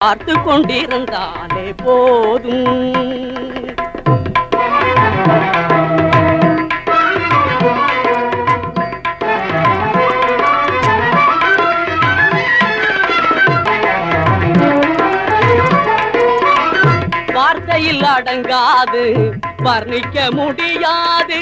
பார்த்து கொண்டிருந்தாலே போதும். வார்த்தையில் அடங்காது வர்ணிக்க முடியாது.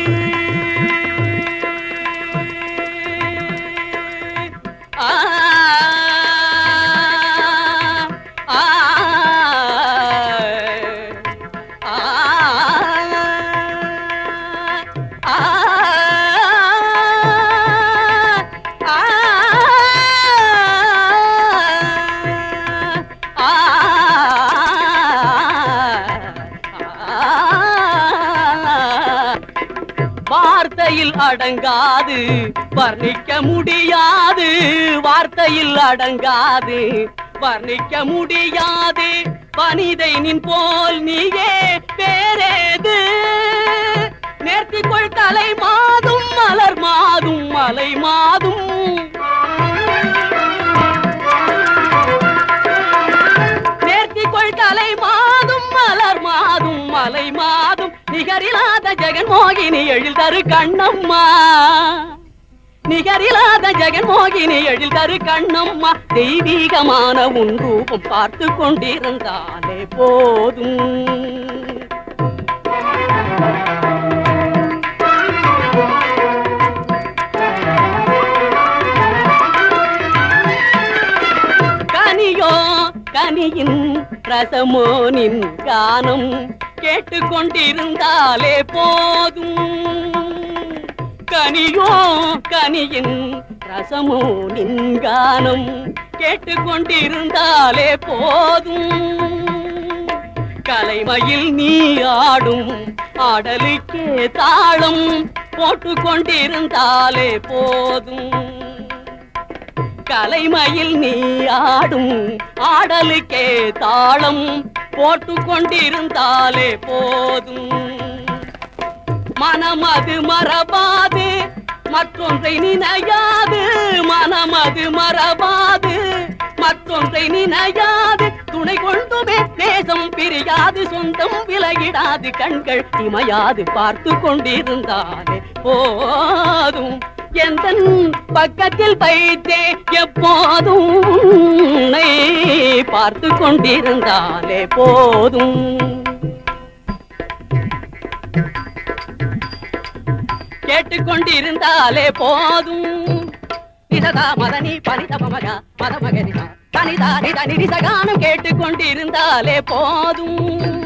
வார்த்தையில் அடங்காது வர்ணிக்க முடியாது. வார்த்தையில் அடங்காது வர்ணிக்க முடியாது. வனிதை நின் போல் நீயே பேரேது. நேர்த்திக்கொள் தலை மாதும் மலர் மாதும் மலை மாதும். நேர்த்திக்கொள் தலை மாதும் மலர் மாதும் மலை மாதும். நிகரில்லாத ஜெகன்மோகினி எழில் தரு கண்ணம்மா. நிகரில்லாத ஜெகன்மோகினி எழில் தரு கண்ணம்மா. தெய்வீகமான உன் ரூபம் பார்த்து கொண்டிருந்தாலே போதும். கனியோ கனியின் ரசமோ நின் கானம் கேட்டுக்கொண்டிருந்தாலே போதும். கனியோ கனியின் ரசமோ நின் கானம் கேட்டுக்கொண்டிருந்தாலே போதும். கலைமயில் நீ ஆடும் ஆடலுக்கே தாளம் போட்டுக்கொண்டிருந்தாலே போதும். கலைமயில் நீ ஆடும் ஆடலுக்கே தாளம் போட்டுக்கொண்டிருந்தாலே போதும். மனமது மறவாது மற்றொன்றை நினையாது. மனமது மறவாது மற்றொன்றை நினையாது. துணை கொண்டுமே நேசம் பிரியாது. சொந்தம் விலகிடாது. கண்கள் இமையாது பார்த்து கொண்டிருந்தாலே போதும். எந்தன் பக்கத்தில் வைத்தே எப்போதும் பார்த்து கொண்டிருந்தாலே போதும். கேட்டுக்கொண்டிருந்தாலே போதும். நிததா மதனி பனித மமக மதமகரிதா தனிதா நித நிரிசகானம் கேட்டுக்கொண்டிருந்தாலே போதும்.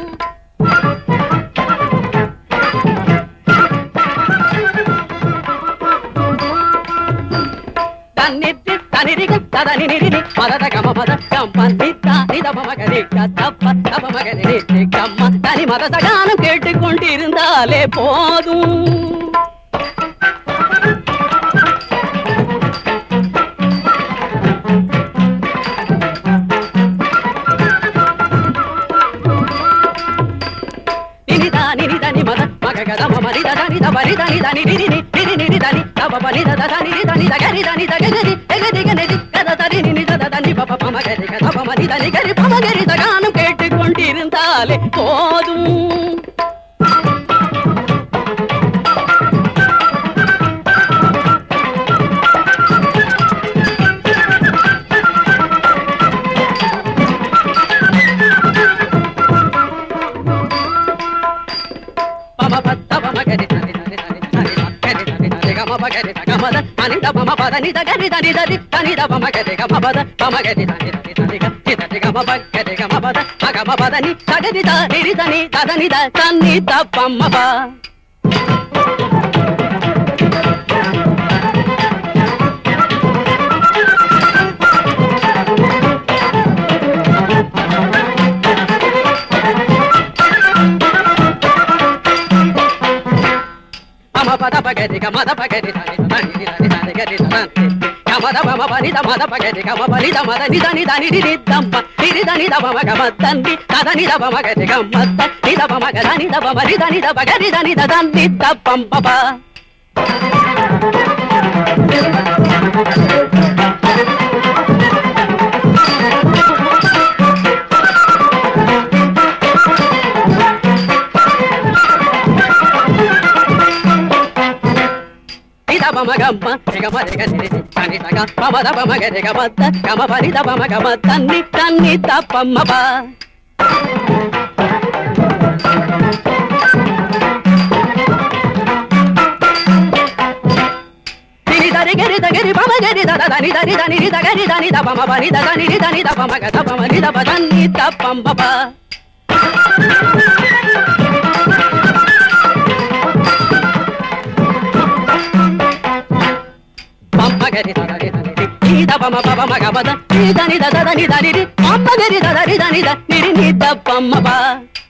தன்னித்து தனிரிக ததனி நிரினி மதத கம மத கம்மன்னித்தா நித மமகரி கத்தப்ப தப மகரி கம்ம தனி மதசகானம் கேட்டுக்கொண்டிருந்தாலே போதும். கேட்டுக்கொண்டிருந்தாலே போதும். గమ గమ గరి తని సగ పమ దప మగరి గమ గమ పని దప మగమ తన్ని తన్ని తపమ్మ బా దరి గరి దగరి పమ గరి దద దని దరి దని రి దగరి దని దపమ పని దని రి దని దప మగ దపమ రి దప తన్ని తపమ్మ బా మగరి దరి దని దపమ పమ మగ పద రి దని దద దని దని రి పమ గరి దద రి దని ద ని ని దపమ్మ బా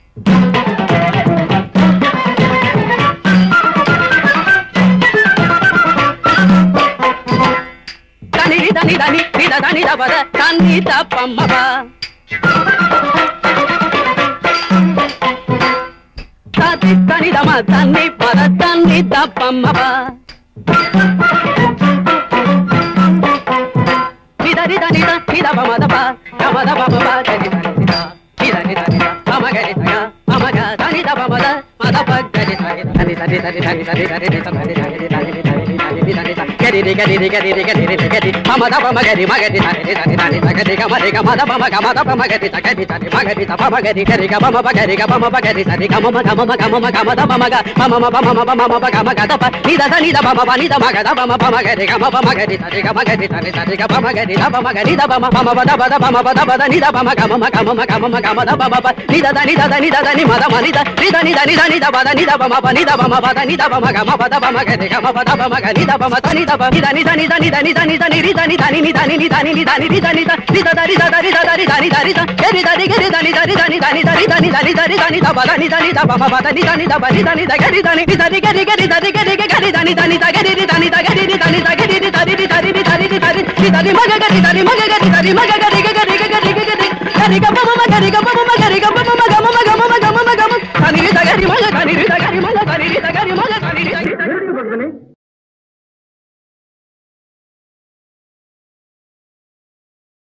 దని దని దని రి ద దని ద పద తన్ని దపమ్మ బా తతి తని దమ తన్ని పద తన్ని దపమ్మ బా ని దని ద ని ద పమ ద ప గమ ద పమ బా దని దని ద ని దని దని ద పమ గరి ద పమ గ దని ద పమ ద మ ద ప గరి దని దని దని దని దని దని దని దని దని దని దని గరి రి గరి రి గరి రి గరి రి గరి పమ ద పమ గరి మ గరి దని దని దని ద గరి గమ రి గమ ద పమ గమ ద పమ గరి ద గరి దని మ గరి ద పమ గరి గరి గమ మ ప గరి గమ మ ప గరి దని గమ మ గమ మ గమ మ గమ ద పమ గ పమ మ పమ మ పమ మ ప గమ గ ద ప ని ద దని ద పమ ప ని ద మ గ ద పమ పమ గరి గమ పమ గరి దని గమ గరి దని దని గ పమ గరి ద పమ గరి ద పమ పమ ప ద ప ద పమ ప ద ప ద ని ద పమ గమ మ గమ మ గమ మ గమ ద పమ ప ని ద దని ద దని ద దని మ ద మ ని ద ని దని దని దని ద ప ద ని ద పమ ప ని ద పమ ప ద ని ద పమ గమ ప ద పమ గరి గమ ప ద పమ గరి ద పమ త ని ద ప ని దని దని దని దని దని దని రి దని దని ని దని ని దని ని దని రి దని ద ని ద దని ద దని ద దని దని దని ద గరి దని గరి దని దని దని దని దని దని దని దని దని ద ప దని దని ద పమ ప దని దని ద ప ని దని ద గరి దని ని దని గరి గరి దని గరి గరి దని దని ద గరి ని దని ద గరి ని దని ద గరి ని దని ని దని ని దని ని దని ని దని మగ గరి దని మగ గరి దని మగ గరి గరి గరి గరి గరి గమ మ గరి గమ మ గరి గమ మ గమ మ గమ మ గమ మ గమ దని ని ద గరి మగ దని ని ద గరి మగ దని ని ద గరి మగ దని ని